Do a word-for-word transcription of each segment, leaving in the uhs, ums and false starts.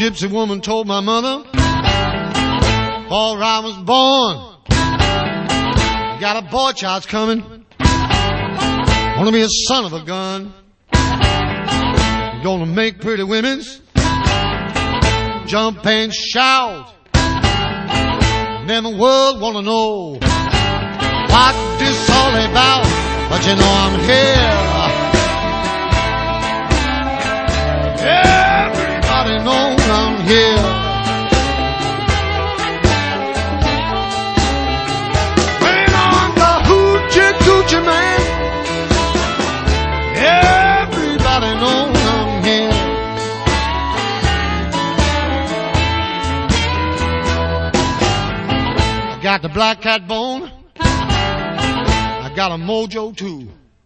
gypsy woman told my mother, before I was born, got a boy child's coming, gonna be a son of a gun, gonna make pretty women's jump and shout, and then the world wanna know what this all about, but you know I'm here. Everybody knows I'm here. When I'm the hoochie coochie man, everybody knows I'm here. I got the black cat bone, I got a mojo too.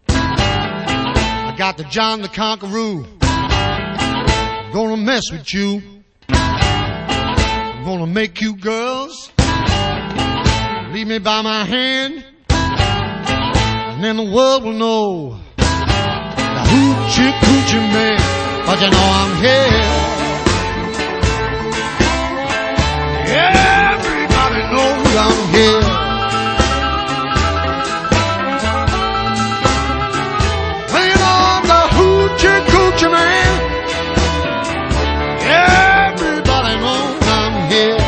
I got the John the Conqueror. Gonna mess with you. I'm gonna make you girls leave me by my hand, and then the world will know the hoochie coochie man. But you know I'm here. Everybody knows I'm here. When I'm the hoochie coochie man, everybody knows I'm here.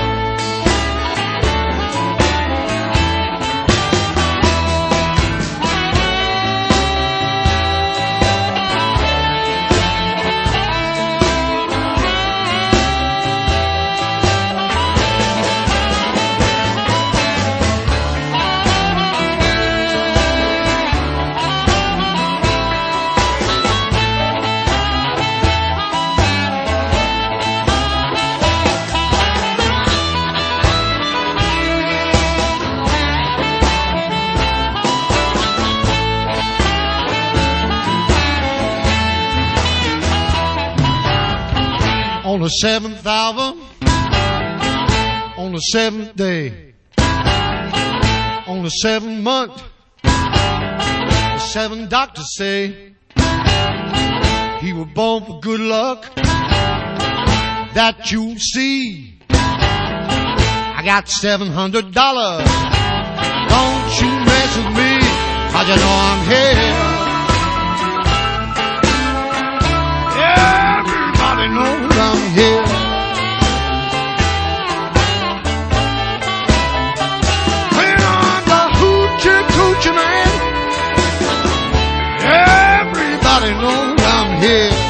On the seventh hour, on the seventh day, on the seventh month, the seven doctors say he was born for good luck. That you see, I got seven hundred dollars. Don't you mess with me, 'cause you know I'm here. Everybody knows I'm here. When I'm the hoochie coochie man, everybody knows I'm here.